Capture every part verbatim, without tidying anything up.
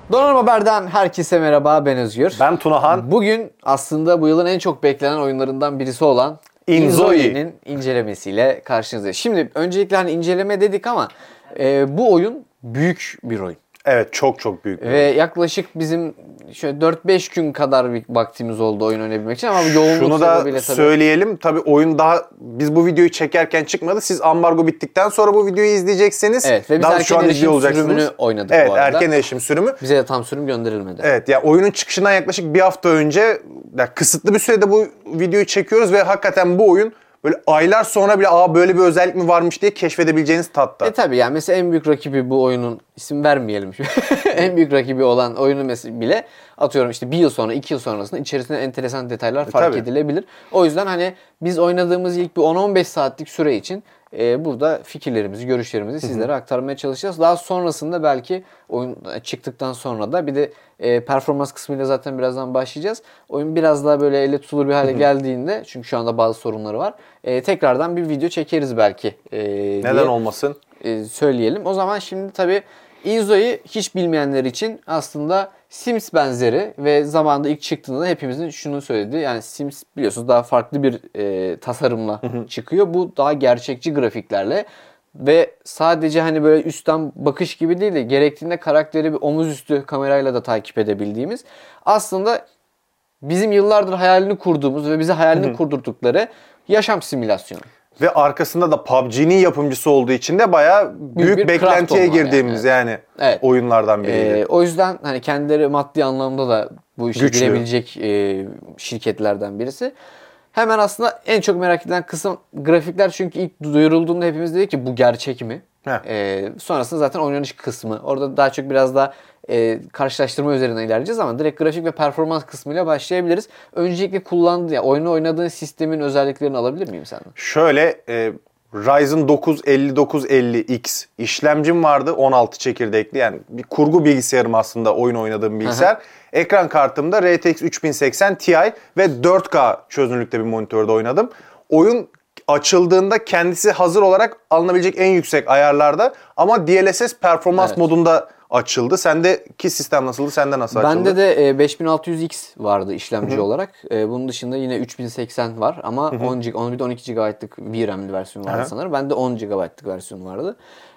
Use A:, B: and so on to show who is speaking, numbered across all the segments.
A: Donanım Haber'den herkese merhaba, ben Özgür.
B: Ben Tunahan.
A: Bugün aslında bu yılın en çok beklenen oyunlarından birisi olan Inzoi'nin incelemesiyle karşınızdayız. Şimdi öncelikle hani inceleme dedik ama e, bu oyun büyük bir oyun.
B: Evet, çok çok büyük bir
A: Ve oyun. Yaklaşık bizim şöyle dört beş gün kadar bir vaktimiz oldu oyun oynayabilmek için ama bu yoğunluk
B: Şunu da
A: tabii.
B: söyleyelim. Tabii oyun daha biz bu videoyu çekerken çıkmadı. Siz ambargo bittikten sonra bu videoyu izleyeceksiniz.
A: Evet ve biz
B: daha
A: erken erişim sürümünü oynadık
B: evet,
A: bu arada.
B: Evet, erken erişim sürümü.
A: Bize de tam sürüm gönderilmedi.
B: Evet, ya yani oyunun çıkışından yaklaşık bir hafta önce yani kısıtlı bir sürede bu videoyu çekiyoruz ve hakikaten bu oyun böyle aylar sonra bile aa böyle bir özellik mi varmış diye keşfedebileceğiniz tatta.
A: E tabi yani mesela en büyük rakibi bu oyunun, isim vermeyelim şu en büyük rakibi olan oyunun mesela bile atıyorum işte bir yıl sonra iki yıl sonrasında içerisinde enteresan detaylar fark
B: tabii.
A: edilebilir. O yüzden hani biz oynadığımız ilk bir on on beş saatlik süre için e, burada fikirlerimizi, görüşlerimizi sizlere aktarmaya çalışacağız. Daha sonrasında belki oyun çıktıktan sonra da bir de e, performans kısmıyla zaten birazdan başlayacağız. Oyun biraz daha böyle elle tutulur bir hale geldiğinde, çünkü şu anda bazı sorunları var. E, tekrardan bir video çekeriz belki. E,
B: Neden
A: diye,
B: olmasın?
A: E, söyleyelim. O zaman şimdi tabii Inzo'i hiç bilmeyenler için aslında Sims benzeri ve zamanında ilk çıktığında hepimizin şunu söylediği, yani Sims biliyorsunuz daha farklı bir e, tasarımla çıkıyor. Bu daha gerçekçi grafiklerle ve sadece hani böyle üstten bakış gibi değil de gerektiğinde karakteri bir omuz üstü kamerayla da takip edebildiğimiz, aslında bizim yıllardır hayalini kurduğumuz ve bize hayalini kurdurdukları yaşam simülasyonu.
B: Ve arkasında da P U B G'nin yapımcısı olduğu için de bayağı büyük, büyük beklentiye girdiğimiz yani, yani
A: evet.
B: oyunlardan biriydi.
A: Ee, o yüzden hani kendileri maddi anlamda da bu işe Güçlü. girebilecek e, şirketlerden birisi. Hemen aslında en çok merak edilen kısım grafikler, çünkü ilk duyurulduğunda hepimiz dedik ki bu gerçek mi? Ee, sonrasında zaten oynanış kısmı. Orada daha çok biraz daha e, karşılaştırma üzerinden ilerleyeceğiz ama direkt grafik ve performans kısmıyla başlayabiliriz. Öncelikle kullandığı, yani oyunu oynadığın sistemin özelliklerini alabilir miyim senden?
B: Şöyle e, Ryzen dokuz elli dokuz elli X işlemcim vardı, on altı çekirdekli, yani bir kurgu bilgisayarım aslında oyun oynadığım bilgisayar. Aha. Ekran kartımda R T X üç bin seksen Ti ve dört K çözünürlükte bir monitörde oynadım. Oyun açıldığında kendisi hazır olarak alınabilecek en yüksek ayarlarda ama D L S S performans evet. modunda açıldı. Sendeki sistem nasıldı? Sende nasıl açıldı?
A: Bende de beş bin altı yüz X vardı işlemci Hı-hı. olarak. Bunun dışında yine üç bin seksen var ama Hı-hı. on gigabayt, on bir de on iki gigabaytlık V RAM'li versiyonu vardı Hı-hı. sanırım. Bende on gigabaytlık versiyonu vardı.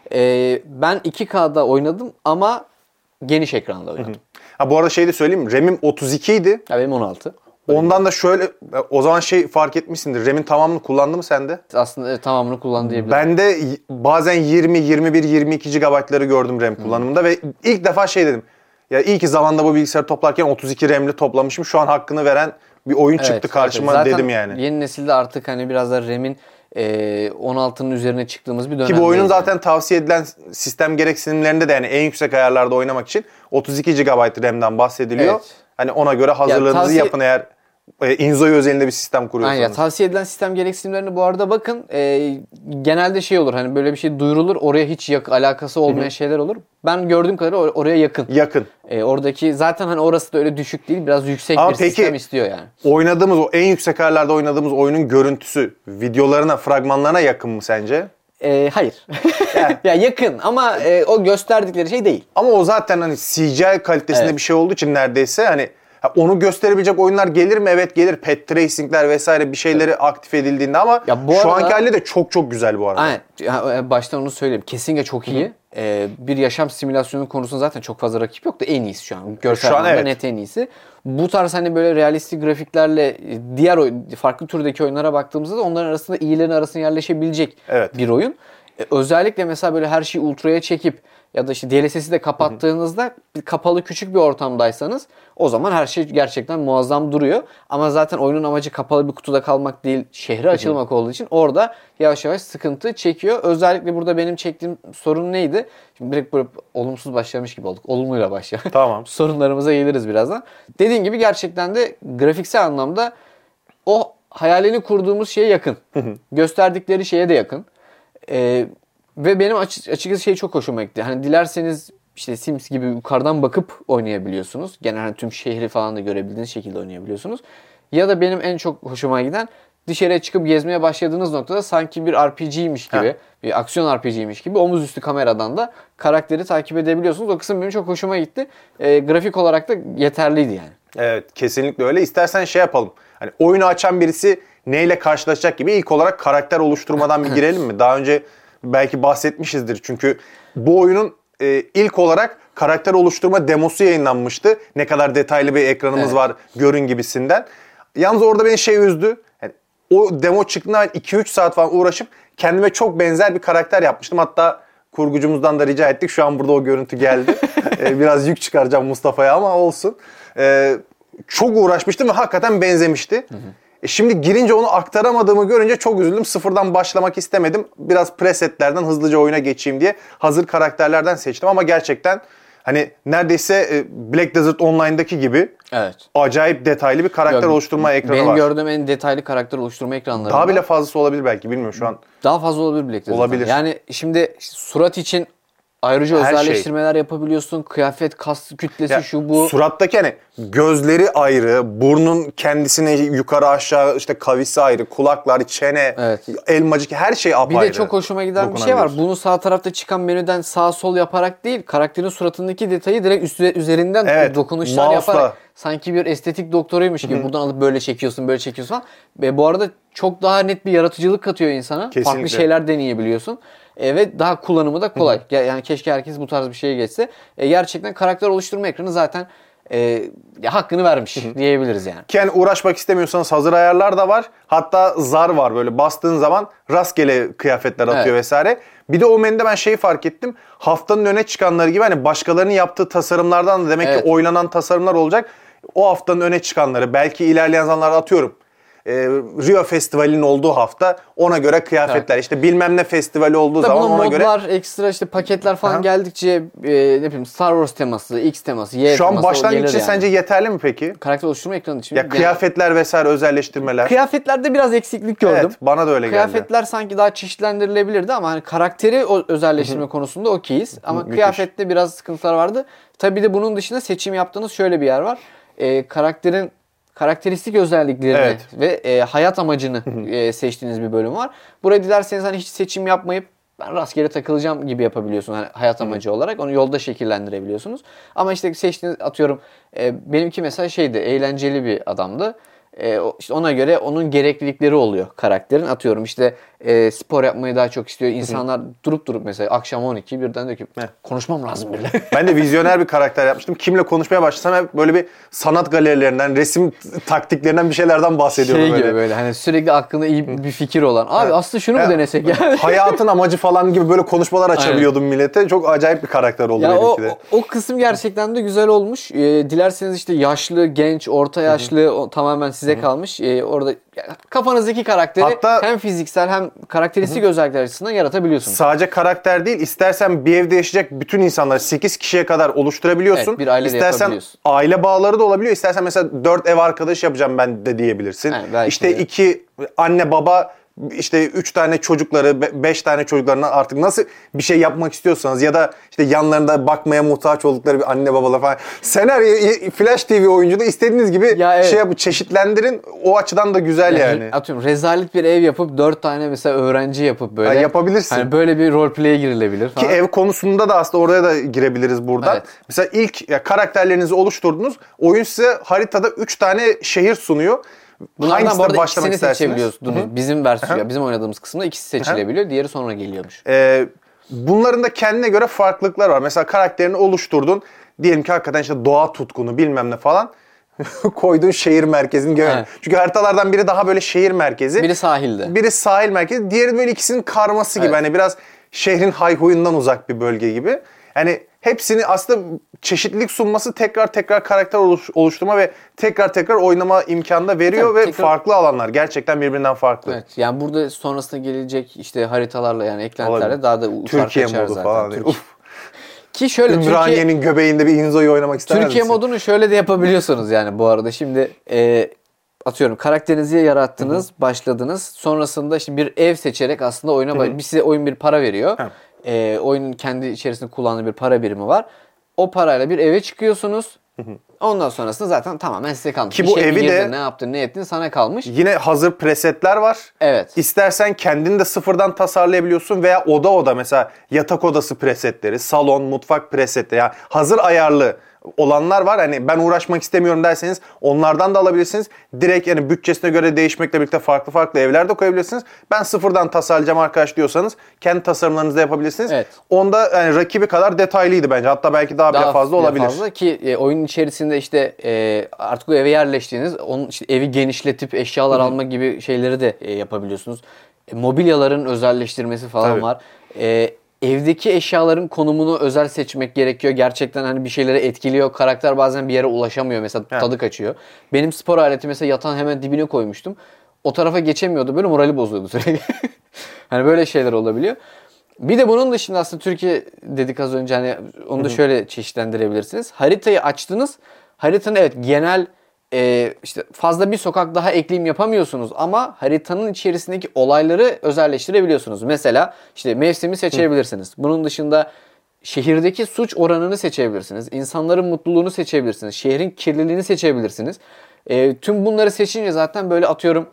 A: Ben iki K'da oynadım ama geniş ekranda oynadım. Hı-hı.
B: Ha, bu arada şey de söyleyeyim, RAM'im otuz iki idi.
A: Ya benim on altı.
B: Ondan da şöyle, o zaman şey fark etmişsindir. RAM'in tamamını kullandı mı sende?
A: Aslında evet, tamamını kullandı diyebilirim.
B: Ben de bazen yirmi, yirmi bir, yirmi iki gigabaytları gördüm RAM kullanımında hmm. ve ilk defa şey dedim. Ya iyi ki zamanda bu bilgisayarı toplarken otuz iki RAM'li toplamışım. Şu an hakkını veren bir oyun evet, çıktı karşıma evet. dedim yani.
A: Zaten yeni nesilde artık hani biraz da RAM'in e, on altının üzerine çıktığımız bir dönemde.
B: Ki bu oyunun zaten yani. tavsiye edilen sistem gereksinimlerinde de yani en yüksek ayarlarda oynamak için otuz iki gigabayt RAM'den bahsediliyor. Evet. Hani ona göre hazırlığınızı ya, tavsiye... yapın eğer Inzoi özelinde bir sistem kuruyorsanız.
A: Aynen, tavsiye edilen sistem gereksinimlerine bu arada bakın. E, genelde şey olur, hani böyle bir şey duyurulur, oraya hiç yak- alakası olmayan Hı-hı. şeyler olur. Ben gördüğüm kadarıyla or- oraya yakın.
B: Yakın.
A: E, oradaki zaten hani orası da öyle düşük değil, biraz yüksek
B: Ama
A: bir
B: peki,
A: sistem istiyor yani.
B: Oynadığımız o en yüksek ayarlarda oynadığımız oyunun görüntüsü videolarına, fragmanlarına yakın mı sence?
A: E, hayır. Yani. ya yakın ama e, o gösterdikleri şey değil.
B: Ama o zaten hani C G I kalitesinde evet. bir şey olduğu için neredeyse hani onu gösterebilecek oyunlar gelir mi? Evet gelir. Pet tracing'ler vesaire bir şeyleri evet. aktif edildiğinde ama ya bu şu arada, anki hali de çok çok güzel bu arada.
A: Aynen. Baştan onu söyleyeyim. Kesinlikle çok iyi. Ee, bir yaşam simülasyonu konusunda zaten çok fazla rakip yok da en iyisi şu an. Görsel anlamda evet. net en iyisi. Bu tarz hani böyle realistik grafiklerle diğer oyun, farklı türdeki oyunlara baktığımızda da onların arasında iyilerin arasına yerleşebilecek evet. bir oyun. Ee, özellikle mesela böyle her şeyi ultraya çekip ya da işte D L S S'i de kapattığınızda hı hı. kapalı küçük bir ortamdaysanız o zaman her şey gerçekten muazzam duruyor. Ama zaten oyunun amacı kapalı bir kutuda kalmak değil, şehre açılmak hı hı. olduğu için orada yavaş yavaş sıkıntı çekiyor. Özellikle burada benim çektiğim sorun neydi? Şimdi direkt böyle olumsuz başlamış gibi olduk. Olumluyla başlayalım.
B: Tamam.
A: Sorunlarımıza geliriz birazdan. Dediğim gibi gerçekten de grafiksel anlamda o hayalini kurduğumuz şeye yakın. Hı hı. Gösterdikleri şeye de yakın. Ee, Ve benim açık, açıkçası şey çok hoşuma gitti. Hani dilerseniz işte Sims gibi yukarıdan bakıp oynayabiliyorsunuz. Genelde tüm şehri falan da görebildiğiniz şekilde oynayabiliyorsunuz. Ya da benim en çok hoşuma giden dışarıya çıkıp gezmeye başladığınız noktada sanki bir R P G'ymiş gibi, ha. bir aksiyon R P G'ymiş gibi omuz üstü kameradan da karakteri takip edebiliyorsunuz. O kısım benim çok hoşuma gitti. E, grafik olarak da yeterliydi yani.
B: Evet, kesinlikle öyle. İstersen şey yapalım. Hani oyunu açan birisi neyle karşılaşacak gibi ilk olarak karakter oluşturmadan bir girelim mi? Daha önce belki bahsetmişizdir. Çünkü bu oyunun e, ilk olarak karakter oluşturma demosu yayınlanmıştı. Ne kadar detaylı bir ekranımız evet. var görün gibisinden. Yalnız orada beni şey üzdü. Yani o demo çıktığında iki üç saat falan uğraşıp kendime çok benzer bir karakter yapmıştım. Hatta kurgucumuzdan da rica ettik. Şu an burada o görüntü geldi. ee, biraz yük çıkaracağım Mustafa'ya ama olsun. Ee, çok uğraşmıştım ve hakikaten benzemişti. Hı hı. E şimdi girince onu aktaramadığımı görünce çok üzüldüm. Sıfırdan başlamak istemedim. Biraz presetlerden hızlıca oyuna geçeyim diye hazır karakterlerden seçtim. Ama gerçekten hani neredeyse Black Desert Online'daki gibi evet. acayip detaylı bir karakter Yok, oluşturma ekranı
A: benim
B: var.
A: Benim gördüğüm en detaylı karakter oluşturma ekranları.
B: Daha bile fazlası olabilir belki, bilmiyorum şu an.
A: Daha fazla olabilir Black Desert.
B: Olabilir.
A: Yani şimdi surat için ayrıca Her özelleştirmeler şey. yapabiliyorsun. Kıyafet, kas kütlesi ya, şu bu.
B: Surattaki hani gözleri ayrı, burnun kendisine yukarı aşağı işte kavisi ayrı, kulaklar, çene, evet. elmacık her şey apayrı.
A: Bir de çok hoşuma giden bir şey var. Bunu sağ tarafta çıkan menüden sağ sol yaparak değil, karakterin suratındaki detayı direkt üstü, üzerinden evet, dokunuşlar mouse'la. yaparak sanki bir estetik doktoruymuş gibi. Hı-hı. Buradan alıp böyle çekiyorsun, böyle çekiyorsun falan. Ve bu arada çok daha net bir yaratıcılık katıyor insana. Kesinlikle. Farklı şeyler deneyebiliyorsun. E, ve daha kullanımı da kolay. Hı hı. Yani keşke herkes bu tarz bir şeye geçse. E, gerçekten karakter oluşturma ekranı zaten e, ya, hakkını vermiş hı hı. diyebiliriz yani.
B: Ki yani uğraşmak istemiyorsanız hazır ayarlar da var. Hatta zar var, böyle bastığın zaman rastgele kıyafetler atıyor evet. vesaire. Bir de o menüde ben şeyi fark ettim. Haftanın öne çıkanları gibi hani başkalarının yaptığı tasarımlardan da demek evet. ki oynanan tasarımlar olacak. O haftanın öne çıkanları belki ilerleyen zamanlarda atıyorum. Ee, Rio Festivali'nin olduğu hafta ona göre kıyafetler. Evet. İşte bilmem ne festivali olduğu Tabii zaman ona
A: modlar,
B: göre.
A: Modlar, ekstra işte paketler falan Aha. geldikçe e, ne bileyim Star Wars teması, X teması, Y
B: Şu
A: teması.
B: Şu an başlangıç için yani. Sence yeterli mi peki?
A: Karakter oluşturma ekranı için.
B: Ya yani, kıyafetler vesaire özelleştirmeler.
A: Kıyafetlerde biraz eksiklik gördüm.
B: Evet, bana da öyle
A: Kıyafetler
B: geldi.
A: Kıyafetler sanki daha çeşitlendirilebilirdi ama hani karakteri o özelleştirme Hı-hı. konusunda okeyiz. Ama Müthiş. Kıyafette biraz sıkıntılar vardı. Tabii de bunun dışında seçim yaptığınız şöyle bir yer var. E, karakterin karakteristik özelliklerini evet. ve e, hayat amacını e, seçtiğiniz bir bölüm var. Buraya dilerseniz hani hiç seçim yapmayıp ben rastgele takılacağım gibi yapabiliyorsunuz hani hayat amacı Hı. olarak. Onu yolda şekillendirebiliyorsunuz. Ama işte seçtiğiniz atıyorum e, benimki mesela şeydi, eğlenceli bir adamdı. E, işte ona göre onun gereklilikleri oluyor karakterin. Atıyorum işte e, spor yapmayı daha çok istiyor. İnsanlar Hı. durup durup mesela akşam on iki birden diyor ki Heh. konuşmam lazım bile.
B: Ben de vizyoner bir karakter yapmıştım. Kimle konuşmaya başlasam hep böyle bir sanat galerilerinden, resim taktiklerinden bir şeylerden bahsediyorum.
A: Şey
B: böyle.
A: gibi böyle hani sürekli aklında iyi bir fikir olan. Abi evet. aslında şunu mu denesek yani?
B: Hayatın amacı falan gibi böyle konuşmalar açabiliyordum Aynen. millete. Çok acayip bir karakter oldu
A: ya
B: benimki de.
A: O, o kısım gerçekten de güzel olmuş. E, dilerseniz işte yaşlı, genç, orta yaşlı o, tamamen size Hı-hı. kalmış. E, orada kafanızdaki karakteri Hatta, hem fiziksel hem karakteristik Hı-hı. özellikler açısından yaratabiliyorsunuz.
B: Sadece karakter değil, istersen bir evde yaşayacak bütün insanları sekiz kişiye kadar oluşturabiliyorsun. Evet,
A: bir aile
B: İstersen aile bağları da olabiliyor. İstersen mesela dört ev arkadaş yapacağım ben de diyebilirsin. Evet, işte de. iki anne baba, işte üç tane çocukları, beş tane çocuklarına artık nasıl bir şey yapmak istiyorsanız ya da işte yanlarında bakmaya muhtaç oldukları bir anne babalar falan. Senaryo Flash T V oyunculuğu istediğiniz gibi ya evet. şey yapıp çeşitlendirin. O açıdan da güzel yani. yani.
A: Atıyorum rezalet bir ev yapıp dört tane mesela öğrenci yapıp böyle.
B: Yani yapabilirsin.
A: Hani böyle bir roleplay'e girilebilir falan.
B: Ki ev konusunda da aslında oraya da girebiliriz buradan. Evet. Mesela ilk ya karakterlerinizi oluşturdunuz. Oyun size haritada üç tane şehir sunuyor.
A: Bunlardan bu arada ikisini seçebiliyorsunuz. Hı-hı. Bizim versiyon, bizim oynadığımız kısımda ikisi seçilebiliyor. Hı-hı. Diğeri sonra geliyormuş.
B: Ee, bunların da kendine göre farklılıklar var. Mesela karakterini oluşturdun. Diyelim ki hakikaten işte doğa tutkunu bilmem ne falan. Koyduğun şehir merkezini gör. Evet. Çünkü haritalardan biri daha böyle şehir merkezi.
A: Biri sahilde.
B: Biri sahil merkezi. Diğeri böyle ikisinin karması gibi. Evet. Hani biraz şehrin hayhuyundan uzak bir bölge gibi. Yani hepsini aslında çeşitlilik sunması tekrar tekrar karakter oluşturma ve tekrar tekrar oynama imkanı da veriyor Tabii, ve tekrar... farklı alanlar. Gerçekten birbirinden farklı.
A: Evet. Yani burada sonrasında gelecek işte haritalarla yani eklentilerle Olabilir. daha da
B: Türkiye modu zaten. falan. Türkiye. Uf.
A: Ki şöyle
B: Ümraniye'nin Türkiye... göbeğinde bir Inzo'yu oynamak ister
A: Türkiye
B: misin?
A: modunu şöyle de yapabiliyorsunuz yani bu arada. Şimdi e, atıyorum karakterinizi yarattınız, Hı-hı. başladınız. Sonrasında işte bir ev seçerek aslında oyuna baş... size oyun bir para veriyor. E, oyunun kendi içerisinde kullandığı bir para birimi var. O parayla bir eve çıkıyorsunuz. Ondan sonrasında zaten tamamen size kalmış.
B: Ki bu
A: İşe
B: evi
A: girdin,
B: de
A: ne yaptın, ne ettin sana kalmış.
B: Yine hazır presetler var.
A: Evet.
B: İstersen kendini de sıfırdan tasarlayabiliyorsun veya oda oda mesela yatak odası presetleri, salon, mutfak presetleri. Yani hazır ayarlı olanlar var. Hani ben uğraşmak istemiyorum derseniz onlardan da alabilirsiniz. Direkt yani bütçesine göre değişmekle birlikte farklı farklı evler de koyabilirsiniz. Ben sıfırdan tasarlayacağım arkadaş diyorsanız kendi tasarımlarınızı da yapabilirsiniz. Evet. Onda yani rakibi kadar detaylıydı bence. Hatta belki daha, daha bile fazla olabilir.
A: Fazla ki e, oyun içerisinde işte e, artık o eve yerleştiğiniz, onun işte evi genişletip eşyalar Hı-hı. alma gibi şeyleri de e, yapabiliyorsunuz. E, mobilyaların özelleştirmesi falan Tabii. var. E, Evdeki eşyaların konumunu özel seçmek gerekiyor. Gerçekten hani bir şeyleri etkiliyor. Karakter bazen bir yere ulaşamıyor. Mesela evet. tadı kaçıyor. Benim spor aleti mesela yatağın hemen dibine koymuştum. O tarafa geçemiyordu. Böyle morali bozuyordu sürekli. Hani böyle şeyler olabiliyor. Bir de bunun dışında aslında Türkiye dedik az önce, hani onu da şöyle çeşitlendirebilirsiniz. Haritayı açtınız. Haritanın evet genel Ee, işte fazla bir sokak daha ekleyim yapamıyorsunuz ama haritanın içerisindeki olayları özelleştirebiliyorsunuz. Mesela işte mevsimi seçebilirsiniz. Bunun dışında şehirdeki suç oranını seçebilirsiniz. İnsanların mutluluğunu seçebilirsiniz. Şehrin kirliliğini seçebilirsiniz. Ee, tüm bunları seçince zaten böyle atıyorum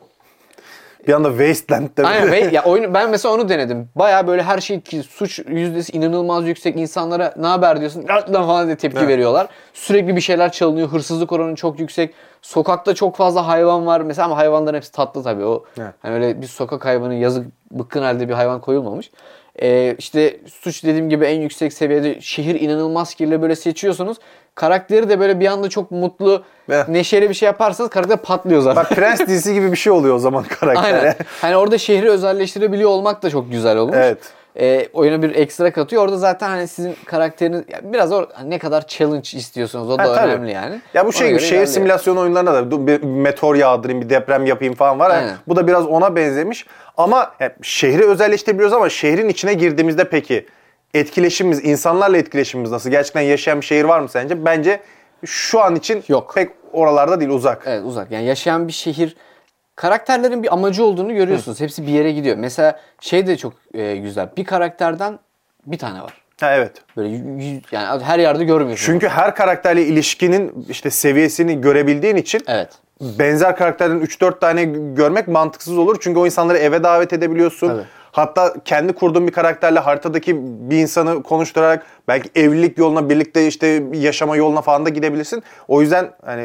B: bir anda Wasteland'de.
A: Aynen. Ve, ya oyun, ben mesela onu denedim. Baya böyle her şey ki suç yüzdesi inanılmaz yüksek. İnsanlara ne haber diyorsun lan falan diye tepki evet. veriyorlar. Sürekli bir şeyler çalınıyor. Hırsızlık oranı çok yüksek. Sokakta çok fazla hayvan var. Mesela ama hayvanların hepsi tatlı tabii. O evet. hani öyle bir sokak hayvanı yazık bıkkın halde bir hayvan koyulmamış. Ee, işte suç dediğim gibi en yüksek seviyede, şehir inanılmaz kirli, böyle seçiyorsunuz. Karakteri de böyle bir anda çok mutlu, evet. neşeli bir şey yaparsanız karakter patlıyor zaten.
B: Bak Prens dizisi gibi bir şey oluyor o zaman karakter.
A: Aynen. Hani orada şehri özelleştirebiliyor olmak da çok güzel olmuş.
B: Evet.
A: E, oyuna bir ekstra katıyor. Orada zaten hani sizin karakteriniz yani biraz or, hani ne kadar challenge istiyorsunuz o da ha, önemli tabii. yani.
B: Ya bu şey gibi şehir simülasyonu oyunlarında da bir meteor yağdırayım, bir deprem yapayım falan var. Yani bu da biraz ona benzemiş. Ama yani şehri özelleştirebiliyoruz ama şehrin içine girdiğimizde peki etkileşimimiz, insanlarla etkileşimimiz nasıl? Gerçekten yaşayan bir şehir var mı sence? Bence şu an için Yok. pek oralarda değil, uzak.
A: Evet, uzak. Yani yaşayan bir şehir, karakterlerin bir amacı olduğunu görüyorsunuz. Hı. Hepsi bir yere gidiyor. Mesela şey de çok e, güzel. Bir karakterden bir tane var.
B: Ha, evet.
A: Böyle yüz, yani her yerde görmüyorsun.
B: Çünkü onu. Her karakterle ilişkinin işte seviyesini görebildiğin için
A: evet.
B: benzer karakterden üç dört tane görmek mantıksız olur. Çünkü o insanları eve davet edebiliyorsun. Tabii. Hatta kendi kurduğun bir karakterle haritadaki bir insanı konuşturarak belki evlilik yoluna, birlikte işte yaşama yoluna falan da gidebilirsin. O yüzden hani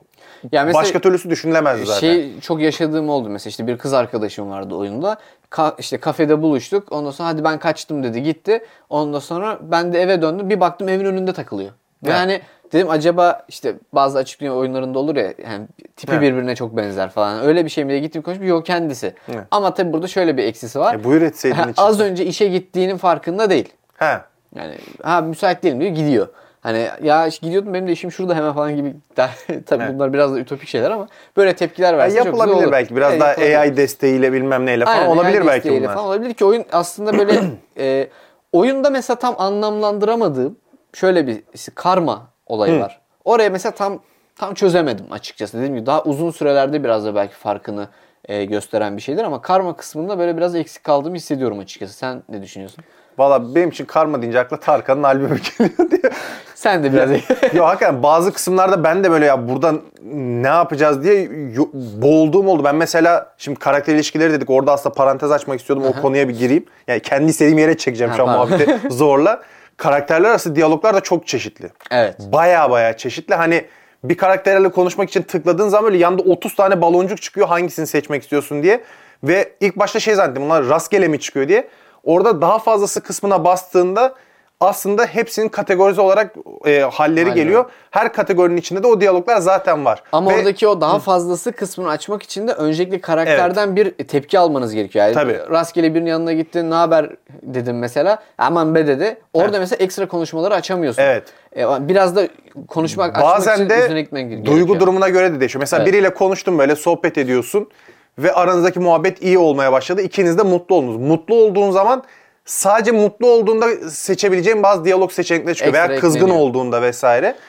B: yani başka türlüsü düşünülemez zaten.
A: Şey çok yaşadığım oldu mesela, işte bir kız arkadaşım vardı oyunda. Ka- işte kafede buluştuk. Ondan sonra hadi ben kaçtım dedi, gitti. Ondan sonra ben de eve döndüm. Bir baktım evin önünde takılıyor. Ve evet. hani dedim acaba işte bazı açık dünya oyunlarında olur ya, yani tipi evet. birbirine çok benzer falan. Öyle bir şey mi diye gittim konuştum. Yok, kendisi. Evet. Ama tabii burada şöyle bir eksisi var.
B: E, buyur etseydin ha,
A: az önce işe gittiğinin farkında değil.
B: He.
A: Yani ha müsait değilim diyor, gidiyor. Hani ya gidiyordum benim de işim şurada hemen falan gibi. Tabii evet. bunlar biraz da ütopik şeyler ama böyle tepkiler verse yani çok güzel olur.
B: Yapılabilir belki. Biraz evet, daha yapılabilir. A I desteğiyle bilmem neyle falan Aynen, olabilir belki bunlar.
A: Falan olabilir ki oyun aslında böyle e, oyunda mesela tam anlamlandıramadığım şöyle bir işte karma olayı Hı. var. Oraya mesela tam tam çözemedim açıkçası. Dediğim gibi daha uzun sürelerde biraz da belki farkını e, gösteren bir şeydir ama karma kısmında böyle biraz eksik kaldığımı hissediyorum açıkçası. Sen ne düşünüyorsun?
B: Valla benim için karma deyince akla Tarkan'ın albümü geliyor diye.
A: Sen de biraz...
B: Yok hakikaten bazı kısımlarda ben de böyle ya buradan ne yapacağız diye boğulduğum oldu. Ben mesela şimdi karakter ilişkileri dedik, orada aslında parantez açmak istiyordum. Aha. O konuya bir gireyim. Yani kendi istediğim yere çekeceğim ha, şu an muhabbeti zorla. Karakterler arası diyaloglar da çok çeşitli.
A: Evet.
B: Baya baya çeşitli. Hani bir karakterle konuşmak için tıkladığın zaman böyle yanında otuz tane baloncuk çıkıyor, hangisini seçmek istiyorsun diye. Ve ilk başta şey zannettim, bunlar rastgele mi çıkıyor diye. Orada daha fazlası kısmına bastığında aslında hepsinin kategorize olarak e, halleri Aynen. geliyor. Her kategorinin içinde de o diyaloglar zaten var.
A: Ama
B: Ve,
A: oradaki o daha fazlası kısmını açmak için de öncelikle karakterden evet. bir tepki almanız gerekiyor. Yani Tabii. Rastgele birinin yanına gittin, ne haber dedim mesela. Aman be dedi. Orada evet. mesela ekstra konuşmaları açamıyorsun.
B: Evet.
A: E, biraz da konuşmak
B: Bazen
A: açmak
B: için
A: üzerine gitmen gerekiyor.
B: Duygu durumuna göre de değişiyor. Mesela evet. biriyle konuştun, böyle sohbet ediyorsun ve aranızdaki muhabbet iyi olmaya başladı. İkiniz de mutlu oldunuz. Mutlu olduğun zaman sadece mutlu olduğunda seçebileceğin bazı diyalog seçenekleri çıkıyor. Ekstra Veya kızgın ekleniyor. olduğunda vesaire.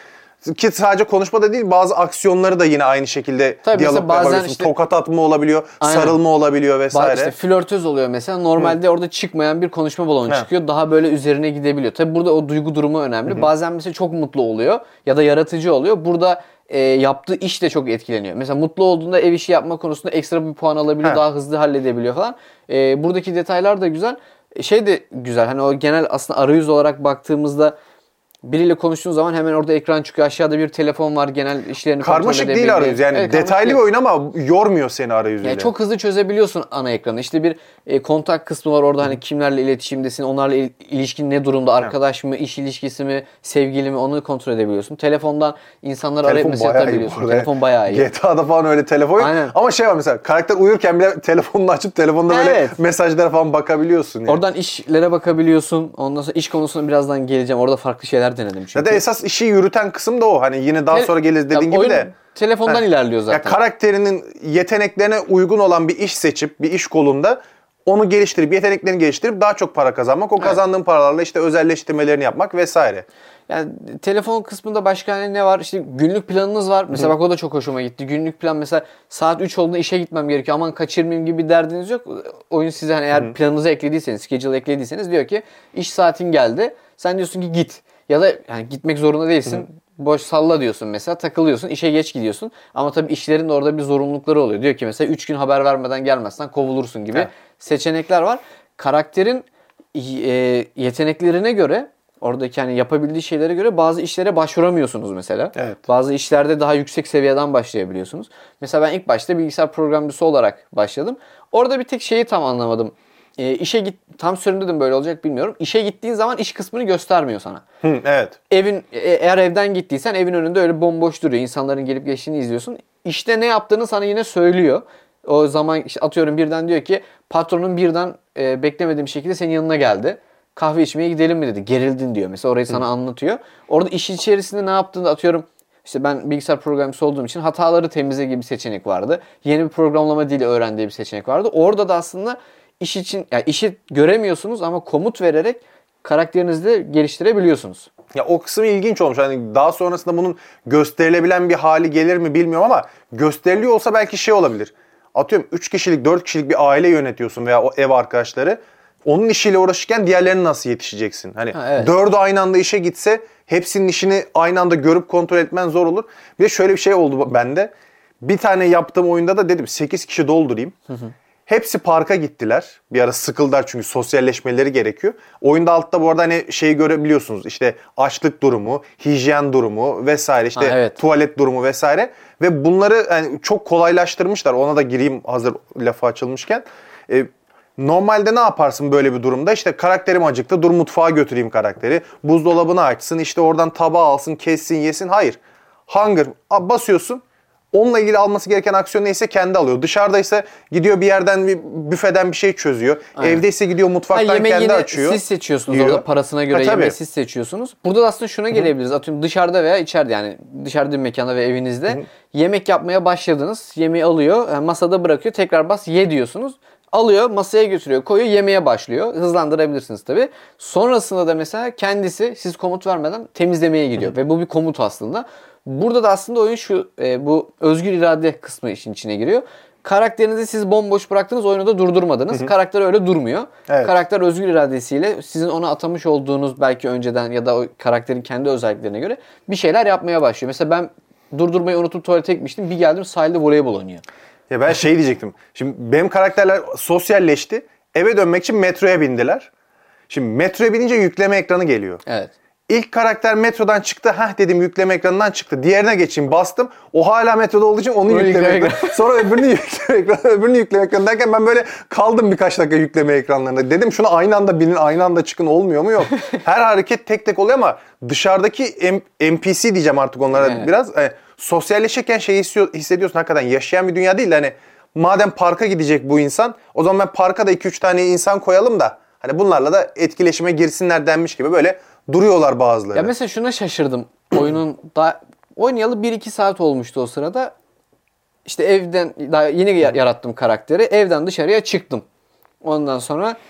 B: Ki sadece konuşmada değil bazı aksiyonları da yine aynı şekilde
A: Tabii
B: diyalog yapabiliyorsun. Işte, tokat atma olabiliyor, aynen. sarılma olabiliyor vesaire.
A: İşte flörtöz oluyor mesela. Normalde Hı. orada çıkmayan bir konuşma balonu Hı. çıkıyor. Daha böyle üzerine gidebiliyor. Tabii burada o duygu durumu önemli. Hı. Bazen mesela çok mutlu oluyor ya da yaratıcı oluyor. Burada e, yaptığı iş de çok etkileniyor. Mesela mutlu olduğunda ev işi yapma konusunda ekstra bir puan alabiliyor. Hı. Daha hızlı halledebiliyor falan. E, buradaki detaylar da güzel. Şey de güzel. Hani o genel aslında arayüz olarak baktığımızda biriyle konuştuğun zaman hemen orada ekran çıkıyor. Aşağıda bir telefon var. Genel işlerini
B: karmaşık kontrol edebiliyor. Karmaşık değil arayüz. Yani evet, detaylı bir oyun ama yormuyor seni arayüzüyle.
A: Yani çok hızlı çözebiliyorsun ana ekranı. İşte bir e, kontak kısmı var orada. Hı. Hani kimlerle iletişimdesin, onlarla il, ilişkin ne durumda, arkadaş mı, iş ilişkisi mi, sevgili mi, onu kontrol edebiliyorsun. Telefondan insanları arayıp mesaj atabiliyorsun. Telefon bayağı iyi.
B: G T A'da falan öyle telefon. Aynen. Ama şey var mesela karakter uyurken bile telefonunu açıp telefonda böyle evet. mesajlara falan bakabiliyorsun. Yani.
A: Oradan işlere bakabiliyorsun. Ondan sonra iş konusuna birazdan geleceğim. Orada farklı şeyler denedim çünkü.
B: Ya da esas işi yürüten kısım da o. Hani yine daha Te- sonra geliriz dediğin gibi de.
A: Telefondan he. ilerliyor zaten.
B: Ya karakterinin yeteneklerine uygun olan bir iş seçip bir iş kolunda onu geliştirip yeteneklerini geliştirip daha çok para kazanmak. O evet. kazandığın paralarla işte özelleştirmelerini yapmak vesaire.
A: Yani telefon kısmında başka ne var? İşte günlük planınız var. Mesela Hı. bak o da çok hoşuma gitti. Günlük plan mesela saat üç olduğunda işe gitmem gerekiyor. Aman kaçırmayayım gibi bir derdiniz yok. Oyun size hani eğer Hı. planınıza eklediyseniz, schedule eklediyseniz diyor ki iş saatin geldi. Sen diyorsun ki git. Ya da yani gitmek zorunda değilsin. Hı. Boş salla diyorsun mesela, takılıyorsun, işe geç gidiyorsun. Ama tabii işlerin de orada bir zorunlulukları oluyor. Diyor ki mesela üç gün haber vermeden gelmezsen kovulursun gibi evet. seçenekler var. Karakterin e, yeteneklerine göre, oradaki hani yapabildiği şeylere göre bazı işlere başvuramıyorsunuz mesela. Evet. Bazı işlerde daha yüksek seviyeden başlayabiliyorsunuz. Mesela ben ilk başta bilgisayar programcısı olarak başladım. Orada bir tek şeyi tam anlamadım. E, işe git tam söyledim böyle olacak bilmiyorum. İşe gittiğin zaman iş kısmını göstermiyor sana.
B: Hı, evet.
A: Evin e, eğer evden gittiysen evin önünde öyle bomboş duruyor. İnsanların gelip geçtiğini izliyorsun. İşte ne yaptığını sana yine söylüyor. O zaman işte atıyorum birden diyor ki patronun birden e, beklemediğim şekilde senin yanına geldi. Kahve içmeye gidelim mi dedi. Gerildin diyor. Mesela orayı sana Hı. anlatıyor. Orada iş içerisinde ne yaptığını atıyorum. İşte ben bilgisayar programcısı olduğum için hataları temizle gibi bir seçenek vardı. Yeni bir programlama dili öğren diye bir seçenek vardı. Orada da aslında İş için yani işi göremiyorsunuz ama komut vererek karakterinizi de geliştirebiliyorsunuz.
B: Ya o kısım ilginç olmuş. Hani daha sonrasında bunun gösterilebilen bir hali gelir mi bilmiyorum ama gösteriliyor olsa belki şey olabilir. Atıyorum üç kişilik, dört kişilik bir aile yönetiyorsun veya o ev arkadaşları. Onun işiyle uğraşırken diğerlerine nasıl yetişeceksin? Hani ha, evet. dördü aynı anda işe gitse hepsinin işini aynı anda görüp kontrol etmen zor olur. Bir de şöyle bir şey oldu bende. Bir tane yaptığım oyunda da dedim sekiz kişi doldurayım. Hı hı. Hepsi parka gittiler. Bir ara sıkıldılar çünkü sosyalleşmeleri gerekiyor. Oyunda altta bu arada hani şeyi görebiliyorsunuz. İşte açlık durumu, hijyen durumu vesaire, işte ha, evet. tuvalet durumu vesaire. Ve bunları yani çok kolaylaştırmışlar. Ona da gireyim hazır lafı açılmışken. Ee, normalde ne yaparsın böyle bir durumda? İşte karakterim acıktı, dur mutfağa götüreyim karakteri. Buzdolabını açsın, işte oradan tabağı alsın, kessin, yesin. Hayır. Hunger basıyorsun. Onunla ilgili alması gereken aksiyon neyse kendi alıyor. Dışarıdaysa gidiyor bir yerden bir büfeden bir şey çözüyor. Aynen. Evdeyse gidiyor mutfaktan ha, kendi açıyor.
A: Siz seçiyorsunuz yiyor. Orada parasına göre ha, yemeği siz seçiyorsunuz. Burada da aslında şuna gelebiliriz. Atıyorum dışarıda veya içeride yani dışarıda bir mekanda ve evinizde Hı-hı. yemek yapmaya başladınız. Yemeği alıyor, yani masada bırakıyor. Tekrar bas ye diyorsunuz. Alıyor, masaya götürüyor, koyuyor, yemeye başlıyor. Hızlandırabilirsiniz tabii. Sonrasında da mesela kendisi siz komut vermeden temizlemeye gidiyor. Hı-hı. Ve bu bir komut aslında. Burada da aslında oyun şu, e, bu özgür irade kısmı işin içine giriyor. Karakterinizi siz bomboş bıraktınız, oyunu da durdurmadınız. Hı hı. Karakter öyle durmuyor. Evet. Karakter özgür iradesiyle sizin ona atamış olduğunuz belki önceden ya da o karakterin kendi özelliklerine göre bir şeyler yapmaya başlıyor. Mesela ben durdurmayı unutup tuvalete gitmiştim. Bir geldim sahilde voleybol oynuyor.
B: Ya ben şey diyecektim. Şimdi benim karakterler sosyalleşti. Eve dönmek için metroya bindiler. Şimdi metroya binince yükleme ekranı geliyor.
A: Evet.
B: İlk karakter metrodan çıktı. Hah dedim yükleme ekranından çıktı. Diğerine geçeyim bastım. O hala metroda olduğu için onu yükleme, yükleme ekranı. Sonra öbürünü yükleme ekranı, öbürünü yükleme ekranı derken ben böyle kaldım birkaç dakika yükleme ekranlarında. Dedim şunu aynı anda binin, aynı anda çıkın olmuyor mu? Yok. Her hareket tek tek oluyor ama dışarıdaki N P C diyeceğim artık onlara evet. biraz. E, sosyalleşirken şey hissediyorsun hakikaten yaşayan bir dünya değil de hani madem parka gidecek bu insan o zaman ben parka da iki üç tane insan koyalım da hani bunlarla da etkileşime girsinler denmiş gibi böyle duruyorlar bazıları.
A: Ya mesela şuna şaşırdım. Oyunun da oynayalı bir iki saat olmuştu o sırada. İşte evden daha yeni yarattım karakteri. Evden dışarıya çıktım. Ondan sonra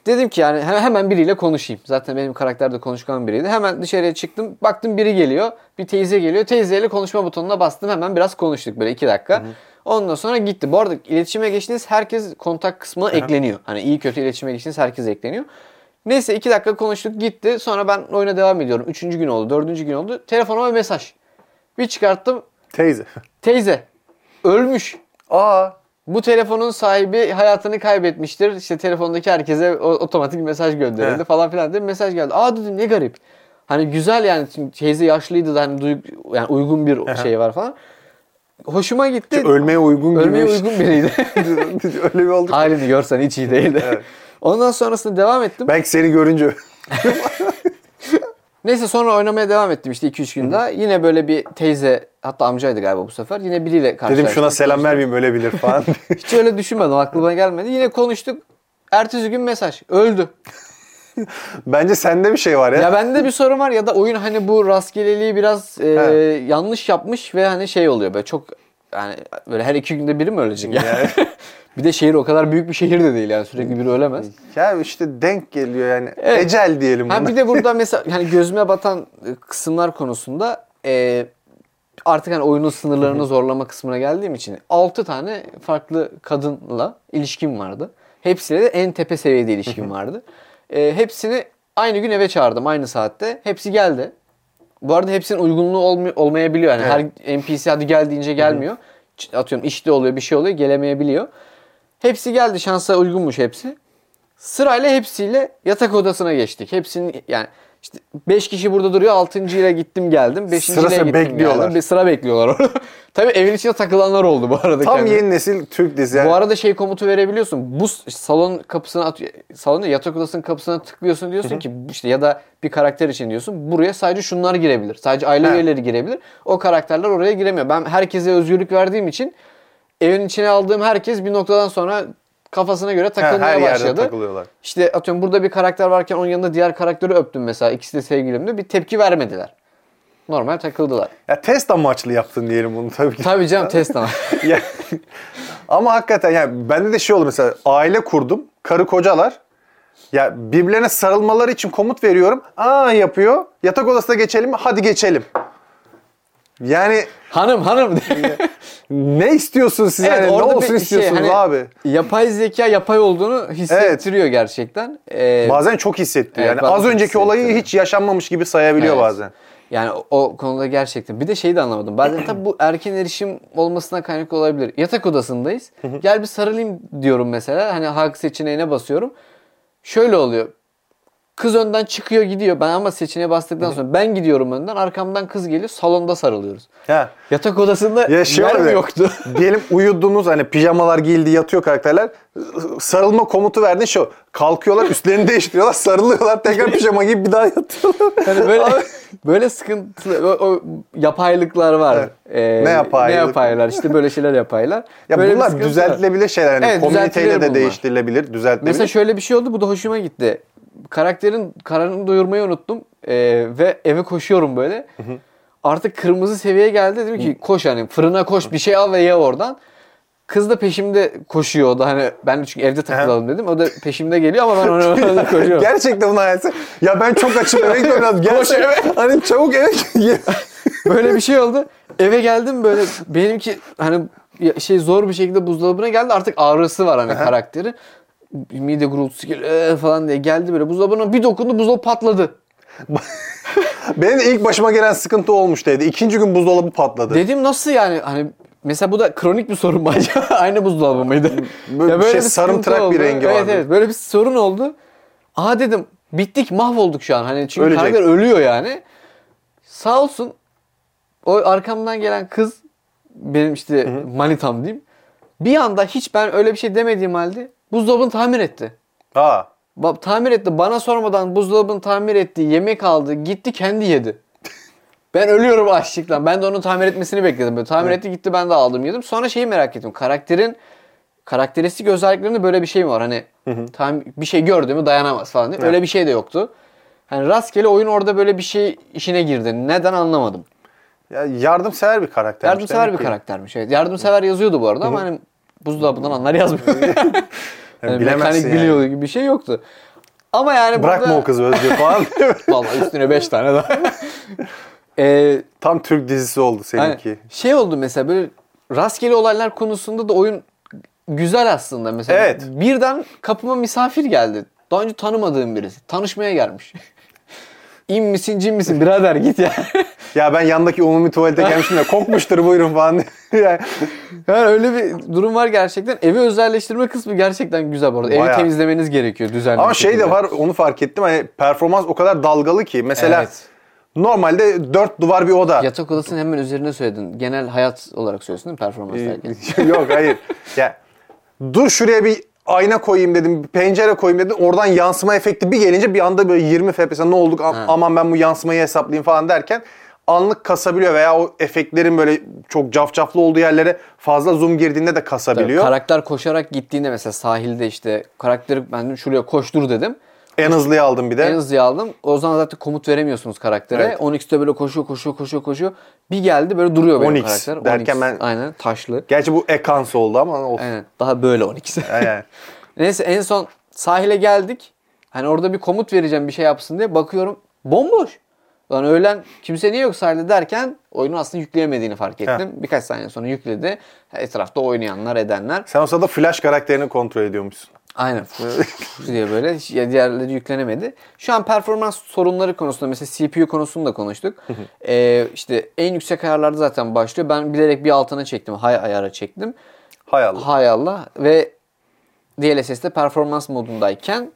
A: Dedim ki yani hemen biriyle konuşayım. Zaten benim karakter de konuşkan biriydi. Hemen dışarıya çıktım. Baktım biri geliyor. Bir teyze geliyor. Teyzeyle konuşma butonuna bastım. Hemen biraz konuştuk böyle iki dakika. Hı hı. Ondan sonra gitti. Bu arada iletişime geçtiğiniz herkes kontak kısmına Hı-hı. ekleniyor. Hani iyi kötü iletişime geçtiğiniz herkes ekleniyor. Neyse iki dakika konuştuk gitti. Sonra ben oyuna devam ediyorum. Üçüncü gün oldu. Dördüncü gün oldu. Telefonuma mesaj. Bir çıkarttım.
B: Teyze.
A: Teyze. Ölmüş.
B: Aa.
A: Bu telefonun sahibi hayatını kaybetmiştir. İşte telefondaki herkese otomatik mesaj gönderildi evet. falan filan diye mesaj geldi. Aa dedim ne garip. Hani güzel yani teyze yaşlıydı da hani duygu, yani uygun bir Aha. şey var falan. Hoşuma gitti.
B: Ölmeye uygun gibi.
A: Ölmeye uygun biriydi.
B: Öyle bir oldu.
A: Halini görsen hiç iyi değildi. Evet. Ondan sonrasında devam ettim.
B: Belki seni görünce.
A: Neyse sonra oynamaya devam ettim işte iki üç gün daha. Yine böyle bir teyze hatta amcaydı galiba bu sefer. Yine biriyle karşılaştım.
B: Dedim şuna selam vermeyeyim ölebilir falan.
A: Hiç öyle düşünmedim aklıma gelmedi. Yine konuştuk. Ertesi gün mesaj. Öldü.
B: Bence sende bir şey var ya.
A: Ya bende bir sorun var ya da oyun hani bu rastgeleliği biraz e, yanlış yapmış ve hani şey oluyor böyle çok yani böyle her iki günde biri mi ölecek yani? yani. Bir de şehir o kadar büyük bir şehir de değil yani sürekli biri ölemez.
B: Ya işte denk geliyor yani evet. Ecel diyelim buna.
A: Ha bir de burada mesela hani gözüme batan kısımlar konusunda e, artık hani oyunun sınırlarını zorlama kısmına geldiğim için altı tane farklı kadınla ilişkim vardı. Hepsiyle de en tepe seviyede ilişkim vardı. E, hepsini aynı gün eve çağırdım aynı saatte. Hepsi geldi. Bu arada hepsinin uygunluğu olmay- olmayabiliyor. Yani evet. Her N P C hadi gel deyince gelmiyor. Atıyorum işte oluyor bir şey oluyor gelemeyebiliyor. Hepsi geldi şansa uygunmuş hepsi. Sırayla hepsiyle yatak odasına geçtik. Hepsinin yani işte beş kişi burada duruyor. altıncıyla gittim geldim. beşinciyle gittim
B: bekliyorlar.
A: geldim. Bir sıra bekliyorlar orada. Tabii evin içinde takılanlar oldu bu arada.
B: Tam
A: kendine.
B: Yeni nesil Türk dizisi.
A: Yani. Bu arada şey komutu verebiliyorsun. Bu salon kapısına at, salonda yatak odasının kapısına tıklıyorsun diyorsun Hı-hı. ki işte ya da bir karakter için diyorsun. Buraya sadece şunlar girebilir. Sadece aile üyeleri girebilir. O karakterler oraya giremiyor. Ben herkese özgürlük verdiğim için evin içine aldığım herkes bir noktadan sonra kafasına göre takılmaya
B: her
A: başladı.
B: Yerde takılıyorlar.
A: İşte atıyorum burada bir karakter varken onun yanında diğer karakteri öptüm mesela. İkisi de sevgilimdi. Bir tepki vermediler. Normal takıldılar.
B: Ya test amaçlı yaptın diyelim bunu tabii ki.
A: Tabii canım test amaçlı.
B: ya, ama hakikaten yani bende de şey oldu mesela aile kurdum. Karı kocalar. Ya birbirlerine sarılmaları için komut veriyorum. Aa yapıyor. Yatak odasına geçelim mi? Hadi geçelim. Yani
A: hanım hanım
B: ne istiyorsun siz evet, yani ne olsun istiyorsunuz şey, hani, abi?
A: Yapay zeka yapay olduğunu hissettiriyor evet. gerçekten.
B: Ee, bazen çok hissettiriyor. Evet, yani az önceki olayı hiç yaşanmamış gibi sayabiliyor evet. bazen.
A: Yani o, o konuda gerçekten. Bir de şeyi de anlamadım. Bazen tabii bu erken erişim olmasına kaynaklı olabilir. Yatak odasındayız. Gel bir sarılayım diyorum mesela. Hani hak seçeneğine basıyorum. Şöyle oluyor. Kız önden çıkıyor gidiyor. Ben ama seçeneğe bastıktan sonra ben gidiyorum önden. Arkamdan kız geliyor. Salonda sarılıyoruz. Ha. Yatak odasında ya şey yer mi yoktu?
B: Diyelim uyudunuz hani pijamalar giyildi yatıyor karakterler. Sarılma komutu verdin şu. Kalkıyorlar üstlerini değiştiriyorlar sarılıyorlar. Tekrar pijama giyip bir daha yatıyorlar.
A: Yani böyle böyle sıkıntılı o, o yapaylıklar var.
B: Evet. Ee, ne yapaylık?
A: Ne yapaylar? İşte böyle şeyler yapaylar.
B: Ya
A: böyle
B: bunlar düzeltilebilir şeyler. Yani evet, komüniteyle de bunlar. Değiştirilebilir, düzeltilebilir.
A: Mesela şöyle bir şey oldu. Bu da hoşuma gitti. Karakterin kararını doyurmayı unuttum ee, ve eve koşuyorum böyle. Hı hı. Artık kırmızı seviyeye geldi. Dedim ki koş hani fırına koş bir şey al ve ye oradan. Kız da peşimde koşuyor o da hani ben çünkü evde takılalım dedim. O da peşimde geliyor ama ben ona, ona koşuyorum.
B: Gerçekten bunu hayatım. Ya ben çok açım eve gidiyorum biraz. Koş eve. Hani çabuk eve gel.
A: Böyle bir şey oldu. Eve geldim böyle benimki hani şey zor bir şekilde buzdolabına geldi. Artık ağrısı var hani karakteri. Mide gurultusu geliyor falan diye geldi böyle buzdolabına bir dokundu buzdolabı patladı.
B: Benim de ilk başıma gelen sıkıntı olmuştu evde. İkinci gün buzdolabı patladı.
A: Dedim nasıl yani hani mesela bu da kronik bir sorun mu acaba? Aynı buzdolabı mıydı?
B: Böyle, ya böyle bir şey sarımtırak oldu. Bir rengi
A: evet,
B: vardı.
A: Evet evet böyle bir sorun oldu. Aha dedim bittik mahvolduk şu an. Hani çünkü karakter ölüyor yani. Sağ olsun o arkamdan gelen kız benim işte Hı-hı. manitam diyeyim. Bir anda hiç ben öyle bir şey demediğim halde buzdolabını tamir etti.
B: Ha.
A: Ba- tamir etti. Bana sormadan buzdolabını tamir etti. Yemek aldı. Gitti kendi yedi. Ben ölüyorum açlıktan. Ben de onun tamir etmesini bekledim. Böyle tamir evet. etti gitti ben de aldım yedim. Sonra şeyi merak ettim. Karakterin karakteristik özelliklerinde böyle bir şey mi var? Hani hı hı. Tam bir şey gördü mü dayanamaz falan diye. Evet. Öyle bir şey de yoktu. Hani rastgele oyun orada böyle bir şey işine girdi. Neden anlamadım.
B: Ya yardımsever bir karaktermiş.
A: Yardımsever bir ki. karaktermiş. Evet. Yardımsever yazıyordu bu arada hı hı. ama hani buzdolabından anlar yazmıyor.
B: Yani
A: yani mekanik biliyor gibi bir şey yoktu. Ama yani
B: bırakma
A: burada...
B: o kızı Özgür falan.
A: Vallahi üstüne beş tane daha. ee,
B: Tam Türk dizisi oldu seninki.
A: Yani şey oldu mesela böyle rastgele olaylar konusunda da oyun güzel aslında. Mesela
B: evet.
A: Birden kapıma misafir geldi. Daha önce tanımadığım birisi. Tanışmaya gelmiş. İn misin cin misin birader git ya.
B: Ya ben yandaki umumi tuvalete gelmişim de kokmuştur buyurun falan. yani.
A: yani öyle bir durum var gerçekten. Evi özelleştirme kısmı gerçekten güzel bu arada. Bayağı. Evi temizlemeniz gerekiyor düzenli.
B: Ama şey de var onu fark ettim hani performans o kadar dalgalı ki. Mesela evet. Normalde dört duvar bir oda.
A: Yatak odasının hemen üzerine söyledin. Genel hayat olarak söylüyorsun değil mi performans derken?
B: Yok hayır. Ya, dur şuraya bir ayna koyayım dedim, bir pencere koyayım dedim. Oradan yansıma efekti bir gelince bir anda böyle yirmi F P S ne olduk ha. Aman ben bu yansımayı hesaplayayım falan derken anlık kasabiliyor veya o efektlerin böyle çok cafcaflı olduğu yerlere fazla zoom girdiğinde de kasabiliyor.
A: Tabii, karakter koşarak gittiğinde mesela sahilde işte karakteri ben şuraya koştur dedim.
B: En hızlıyı aldım bir de.
A: En hızlıyı aldım. O zaman zaten komut veremiyorsunuz karaktere. Evet. on x'te böyle koşuyor koşuyor koşuyor koşuyor. Bir geldi böyle duruyor benim karakter.
B: Derken ben...
A: Aynen taşlı.
B: Gerçi bu Ekans oldu ama olsun.
A: Aynen. Daha böyle on x.
B: Aynen.
A: Neyse en son sahile geldik. Hani orada bir komut vereceğim bir şey yapsın diye bakıyorum bomboş. Lan öğlen kimse niye yok sahilde derken oyunu aslında yükleyemediğini fark ettim. Heh. Birkaç saniye sonra yükledi. Etrafta oynayanlar edenler.
B: Sen o sırada Flash karakterini kontrol ediyormuşsun.
A: Aynen. diye böyle diğerleri yüklenemedi. Şu an performans sorunları konusunda mesela C P U konusunu da konuştuk. ee, işte en yüksek ayarlarda zaten başlıyor. Ben bilerek bir altına çektim. High ayara çektim.
B: Hay Allah.
A: Hay Allah. Ve D L S S'te performans modundayken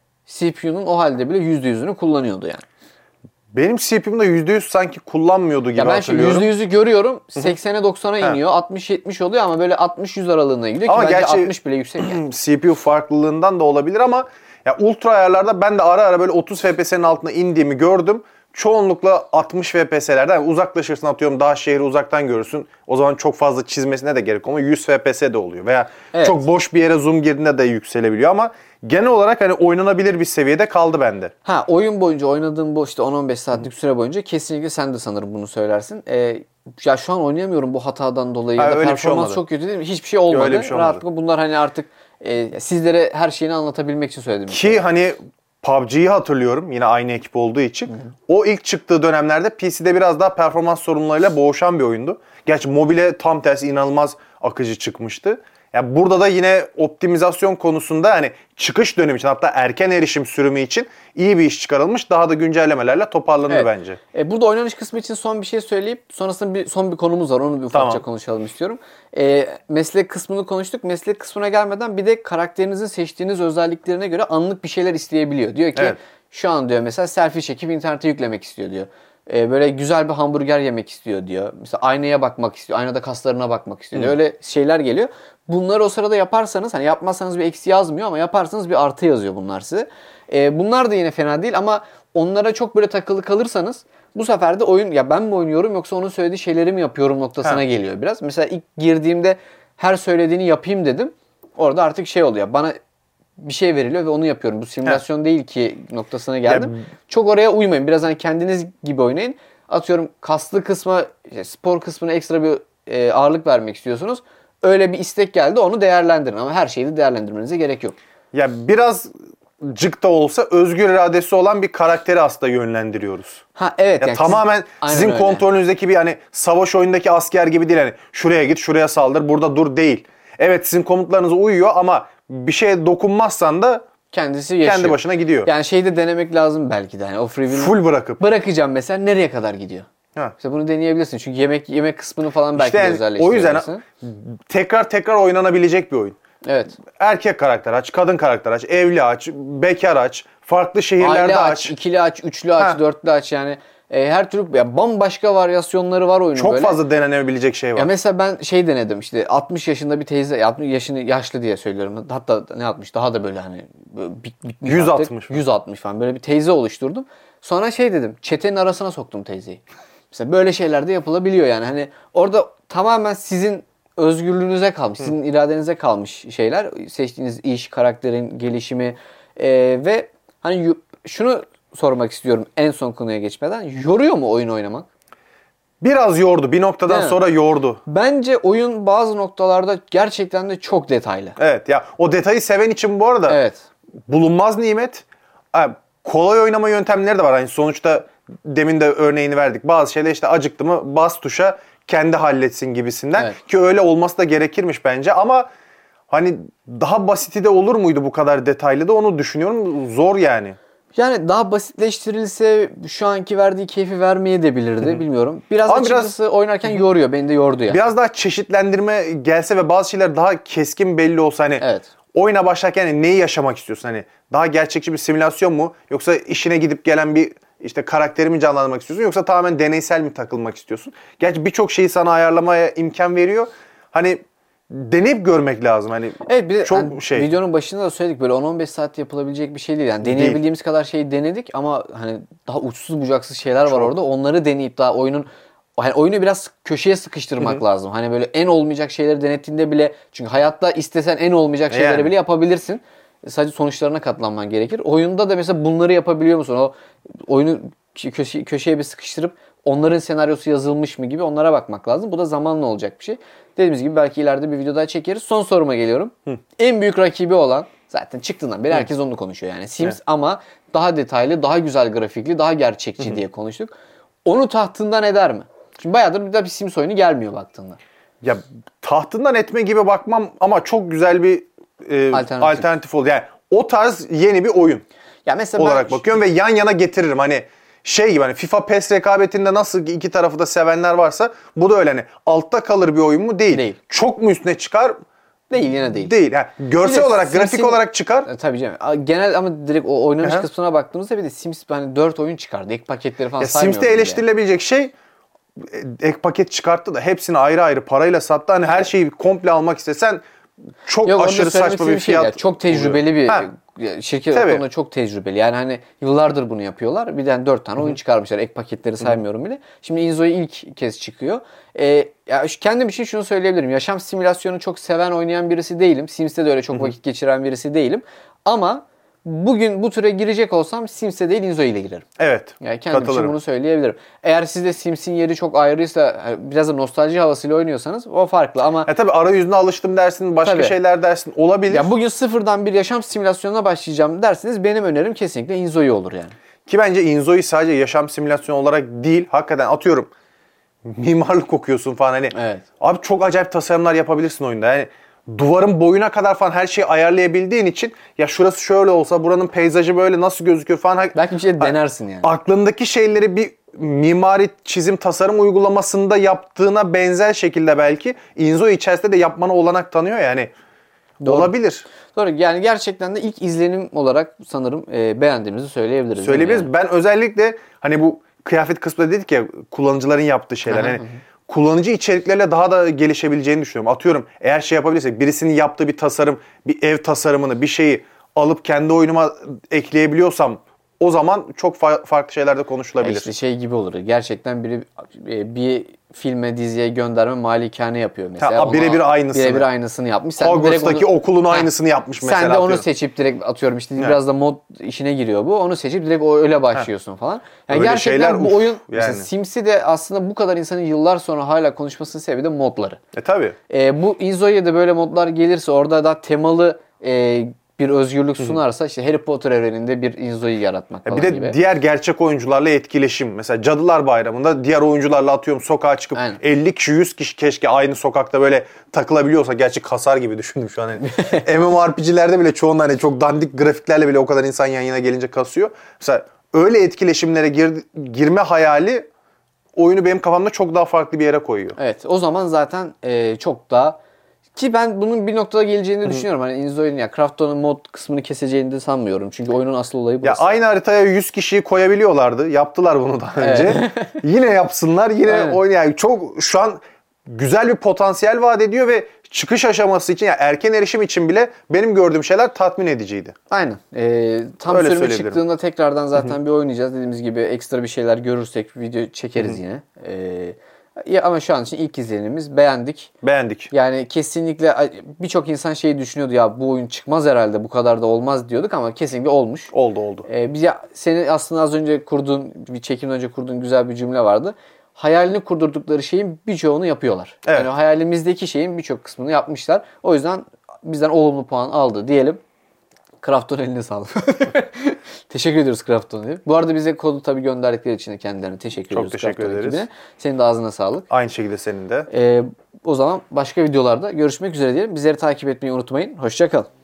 A: C P U'nun o halde bile yüzde yüzünü kullanıyordu yani.
B: Benim C P U'mda yüzde yüz sanki kullanmıyordu gibi
A: ya ben
B: hatırlıyorum.
A: Ben yüzde yüzü görüyorum. seksene doksana iniyor. altmış yetmiş oluyor ama böyle altmış yüz aralığına gidiyor
B: ama
A: ki bence
B: gerçi,
A: altmış bile yüksek yani.
B: C P U farklılığından da olabilir ama ya ultra ayarlarda ben de ara ara böyle otuz F P S'nin altına indiğimi gördüm. Çoğunlukla altmış F P S'lerde yani uzaklaşırsın atıyorum daha şehri uzaktan görürsün. O zaman çok fazla çizmesine de gerek ama yüz F P S de oluyor. Veya evet. Çok boş bir yere zoom girdiğinde de yükselebiliyor ama genel olarak hani oynanabilir bir seviyede kaldı bende.
A: Ha oyun boyunca oynadığım bu işte on on beş saatlik süre boyunca kesinlikle sen de sanırım bunu söylersin. Ee, ya şu an oynayamıyorum bu hatadan dolayı. Ha, da performans şey çok kötü değil mi? Hiçbir şey olmadı. Öyle bir şey olmadı. Rahatlıkla bunlar hani artık e, sizlere her şeyini anlatabilmek için söyledim.
B: Ki şey. Hani P U B G'yi hatırlıyorum yine aynı ekip olduğu için. Hı hı. O ilk çıktığı dönemlerde P C'de biraz daha performans sorunlarıyla boğuşan bir oyundu. Gerçi mobile tam tersi inanılmaz akıcı çıkmıştı. Yani burada da yine optimizasyon konusunda hani çıkış dönemi için hatta erken erişim sürümü için iyi bir iş çıkarılmış. Daha da güncellemelerle toparlanır evet. bence.
A: E, burada oynanış kısmı için son bir şey söyleyip sonrasında bir son bir konumuz var. Onu bir ufakça tamam. konuşalım istiyorum. E, meslek kısmını konuştuk. Meslek kısmına gelmeden bir de karakterinizin seçtiğiniz özelliklerine göre anlık bir şeyler isteyebiliyor. Diyor ki evet. şu an diyor mesela selfie çekip internete yüklemek istiyor diyor. Ee, böyle güzel bir hamburger yemek istiyor diyor. Mesela aynaya bakmak istiyor. Aynada kaslarına bakmak istiyor. Öyle şeyler geliyor. Bunları o sırada yaparsanız hani yapmazsanız bir eksi yazmıyor ama yaparsanız bir artı yazıyor bunlar size. Ee, bunlar da yine fena değil ama onlara çok böyle takılı kalırsanız bu sefer de oyun ya ben mi oynuyorum yoksa onun söylediği şeyleri mi yapıyorum noktasına ha. geliyor biraz. Mesela ilk girdiğimde her söylediğini yapayım dedim. Orada artık şey oluyor. Bana bir şey veriliyor ve onu yapıyorum. Bu simülasyon Heh. değil ki noktasına geldim. Ya, çok oraya uymayın. Biraz hani kendiniz gibi oynayın. Atıyorum kaslı kısma, işte spor kısmına ekstra bir e, ağırlık vermek istiyorsunuz. Öyle bir istek geldi onu değerlendirin. Ama her şeyi de değerlendirmenize gerek yok.
B: Ya biraz cık da olsa özgür iradesi olan bir karakteri aslında yönlendiriyoruz.
A: Ha evet.
B: Ya
A: yani
B: tamamen siz, sizin öyle. Kontrolünüzdeki bir hani savaş oyundaki asker gibi değil. Hani şuraya git, şuraya saldır, burada dur değil. Evet sizin komutlarınıza uyuyor ama bir şeye dokunmazsan da
A: kendisi yaşıyor.
B: Kendi başına gidiyor.
A: Yani şeyi de denemek lazım belki de. Yani o free will
B: full bırakıp.
A: Bırakacağım mesela nereye kadar gidiyor? Ha. İşte bunu deneyebilirsin. Çünkü yemek yemek kısmını falan belki
B: işte
A: de
B: yani,
A: özelleştirebilirsin.
B: O yüzden tekrar tekrar oynanabilecek bir oyun.
A: Evet.
B: Erkek karakter aç, kadın karakter aç, evli aç, bekar aç, farklı şehirlerde
A: Aile aç.
B: aç.
A: ikili aç, üçlü aç, ha. dörtlü aç yani. E, her türlü ya bambaşka varyasyonları var oyunun
B: Çok
A: böyle.
B: Çok fazla denenebilecek şey var.
A: Ya mesela ben şey denedim işte altmış yaşında bir teyze, altmış yaşını yaşlı diye söylüyorum. Hatta ne altmış daha da böyle hani bit, bitmiş
B: yüz altmış.
A: yüz altmış falan böyle bir teyze oluşturdum. Sonra şey dedim çetenin arasına soktum teyzeyi. Mesela böyle şeyler de yapılabiliyor yani. Hani orada tamamen sizin özgürlüğünüze kalmış, Hı. sizin iradenize kalmış şeyler. Seçtiğiniz iş, karakterin gelişimi e, ve hani şunu sormak istiyorum en son konuya geçmeden. Yoruyor mu oyun oynamak?
B: Biraz yordu. Bir noktadan sonra yordu.
A: Bence oyun bazı noktalarda gerçekten de çok detaylı.
B: Evet ya o detayı seven için bu arada
A: evet.
B: bulunmaz nimet. abi, kolay oynama yöntemleri de var. Hani sonuçta demin de örneğini verdik. Bazı şeyler işte acıktı mı bas tuşa kendi halletsin gibisinden. Evet. Ki öyle olması da gerekirmiş bence ama hani daha basiti de olur muydu bu kadar detaylı da onu düşünüyorum. Zor yani.
A: Yani daha basitleştirilse şu anki verdiği keyfi vermeye de bilirdi. Hı-hı. Bilmiyorum. Biraz ama açıkçası biraz, oynarken hı-hı. yoruyor. Beni de yordu ya.
B: Biraz daha çeşitlendirme gelse ve bazı şeyler daha keskin belli olsa hani evet. oyuna başlarken hani neyi yaşamak istiyorsun? Hani daha gerçekçi bir simülasyon mu? Yoksa işine gidip gelen bir işte karakteri mi canlandırmak istiyorsun? Yoksa tamamen deneysel mi takılmak istiyorsun? Gerçi birçok şeyi sana ayarlamaya imkan veriyor. Hani deneyip görmek lazım. Hani
A: evet, bir de
B: çok
A: yani
B: şey.
A: Videonun başında da söyledik böyle on on beş saat yapılabilecek bir şey değil. Yani deneyebildiğimiz değil. kadar şeyi denedik ama hani daha uçsuz bucaksız şeyler çok. var orada. Onları deneyip daha oyunun hani oyunu biraz köşeye sıkıştırmak Hı-hı. lazım. Hani böyle en olmayacak şeyleri denettiğinde bile çünkü hayatta istesen en olmayacak şeyleri yani. bile yapabilirsin. Sadece sonuçlarına katlanman gerekir. Oyunda da mesela bunları yapabiliyor musun? O oyunu köşe, köşeye bir sıkıştırıp onların senaryosu yazılmış mı gibi onlara bakmak lazım. Bu da zamanla olacak bir şey. Dediğimiz gibi belki ileride bir video daha çekeriz. Son soruma geliyorum. Hı. En büyük rakibi olan zaten çıktığından beri Hı. herkes onu konuşuyor yani. Sims evet. ama daha detaylı, daha güzel grafikli, daha gerçekçi Hı. diye konuştuk. Onu tahtından eder mi? Şimdi bayağıdır bir daha bir Sims oyunu gelmiyor baktığında.
B: Ya tahtından etme gibi bakmam ama çok güzel bir e, alternatif. alternatif oldu. Yani o tarz yeni bir oyun
A: ya mesela
B: olarak
A: ben...
B: bakıyorum ve yan yana getiririm. Hani şey gibi hani FIFA PES rekabetinde nasıl iki tarafı da sevenler varsa bu da öyle hani altta kalır bir oyun mu? Değil. Değil. Çok mu üstüne çıkar?
A: Değil yine değil.
B: Değil. Yani görsel olarak, Sims'in, grafik olarak çıkar.
A: E, tabii canım. Genel ama direkt o oynanış Hı-hı. kısmına baktığımızda bir de Sims hani dört oyun çıkardı. Ek paketleri falan
B: ya
A: saymıyorum.
B: Sims'te eleştirilebilecek yani. şey ek paket çıkarttı da hepsini ayrı ayrı parayla sattı. Hani her şeyi komple almak istesen çok Yok, aşırı saçma bir fiyat.
A: Şey çok tecrübeli oluyor. bir ha. şirket o konuda çok tecrübeli. Yani hani yıllardır bunu yapıyorlar. Birden dört tane Hı-hı. oyun çıkarmışlar. Ek paketleri saymıyorum Hı-hı. bile. Şimdi Inzoi ilk kez çıkıyor. Ee, ya kendim için şunu söyleyebilirim. Yaşam simülasyonu çok seven oynayan birisi değilim. Sims'te de öyle çok Hı-hı. vakit geçiren birisi değilim. Ama bugün bu türe girecek olsam Sims'e değil Inzoi ile girerim.
B: Evet.
A: Yani kendim için bunu söyleyebilirim. Eğer sizde Sims'in yeri çok ayrıysa biraz da nostalji havasıyla oynuyorsanız o farklı ama...
B: E tabii arayüzüne alıştım dersin, başka tabii. şeyler dersin olabilir.
A: Ya bugün sıfırdan bir yaşam simülasyonuna başlayacağım derseniz benim önerim kesinlikle Inzoi olur yani.
B: Ki bence Inzoi sadece yaşam simülasyonu olarak değil, hakikaten atıyorum mimarlık okuyorsun falan hani. Evet. Abi çok acayip tasarımlar yapabilirsin oyunda yani. Duvarın boyuna kadar falan her şeyi ayarlayabildiğin için ya şurası şöyle olsa buranın peyzajı böyle nasıl gözüküyor falan.
A: Belki bir şey denersin yani.
B: Aklındaki şeyleri bir mimari çizim tasarım uygulamasında yaptığına benzer şekilde belki Inzoi içerisinde de yapmana olanak tanıyor yani. Doğru. Olabilir.
A: Doğru. Yani gerçekten de ilk izlenim olarak sanırım e, beğendiğimizi söyleyebiliriz.
B: Söyleyebiliriz.
A: Yani.
B: Ben özellikle hani bu kıyafet kısmında dedik ya kullanıcıların yaptığı şeyler. Hani kullanıcı içeriklerle daha da gelişebileceğini düşünüyorum. Atıyorum eğer şey yapabilirsek birisinin yaptığı bir tasarım, bir ev tasarımını, bir şeyi alıp kendi oyunuma ekleyebiliyorsam o zaman çok fa- farklı şeylerde konuşulabilir.
A: İşte şey gibi olur. Gerçekten biri bir filme, diziye gönderme malikane yapıyor mesela.
B: Ha, birebir aynısını.
A: Birebir aynısını yapmış.
B: Sen Hogwarts'taki onu, okulun aynısını ha, yapmış mesela.
A: Sen de onu
B: atıyorum.
A: seçip direkt atıyorum işte evet. biraz da mod işine giriyor bu. Onu seçip direkt öyle başlıyorsun ha. falan. Yani öyle gerçekten şeyler, bu uf, oyun yani. Mesela Sims'i de aslında bu kadar insanın yıllar sonra hala konuşmasının sebebi de modları.
B: E tabii.
A: E, bu Inzoi'ye de böyle modlar gelirse orada da temalı e, bir özgürlük sunarsa işte Harry Potter evreninde bir Inzoi'yi yaratmak falan
B: gibi. Bir de
A: gibi.
B: diğer gerçek oyuncularla etkileşim. Mesela Cadılar Bayramı'nda diğer oyuncularla atıyorum sokağa çıkıp Aynen. elli kişi yüz kişi keşke aynı sokakta böyle takılabiliyorsa. Gerçi kasar gibi düşündüm şu an. Yani. M M O R P G'lerde bile çoğunda hani çok dandik grafiklerle bile o kadar insan yan yana gelince kasıyor. Mesela öyle etkileşimlere gir, girme hayali oyunu benim kafamda çok daha farklı bir yere koyuyor.
A: Evet o zaman zaten e, çok daha ki ben bunun bir noktada geleceğini Hı. düşünüyorum. Hani Inzoi'nin ya Krafton'un mod kısmını keseceğini de sanmıyorum. Çünkü oyunun asıl olayı burası.
B: Ya aynı haritaya yüz kişiyi koyabiliyorlardı. Yaptılar bunu daha önce. Evet. Yine yapsınlar. Yine oyun yani çok şu an güzel bir potansiyel vaat ediyor ve çıkış aşaması için yani erken erişim için bile benim gördüğüm şeyler tatmin ediciydi.
A: Aynen. Ee, tam Öyle sürümü çıktığında tekrardan zaten Hı-hı. bir oynayacağız. Dediğimiz gibi ekstra bir şeyler görürsek video çekeriz Hı-hı. yine. Ee, Ya ama şu an için ilk izlenimimiz beğendik.
B: Beğendik.
A: Yani kesinlikle birçok insan şeyi düşünüyordu ya bu oyun çıkmaz herhalde bu kadar da olmaz diyorduk ama kesinlikle olmuş.
B: Oldu oldu.
A: Ee, biz ya, senin aslında az önce kurduğun bir çekimden önce kurduğun güzel bir cümle vardı. Hayalini kurdurdukları şeyin birçoğunu yapıyorlar. Evet. Yani hayalimizdeki şeyin birçok kısmını yapmışlar. O yüzden bizden olumlu puan aldı diyelim. Krafton eline sağlık. Teşekkür ediyoruz Krafton diye. Bu arada bize kodu tabii gönderdikleri için de kendilerine teşekkür
B: Çok
A: ediyoruz.
B: Çok teşekkür
A: Krafton
B: ederiz.
A: Ekibine. Senin de ağzına sağlık.
B: Aynı şekilde senin de.
A: Ee, o zaman başka videolarda görüşmek üzere diyelim. Bizleri takip etmeyi unutmayın. Hoşça kalın.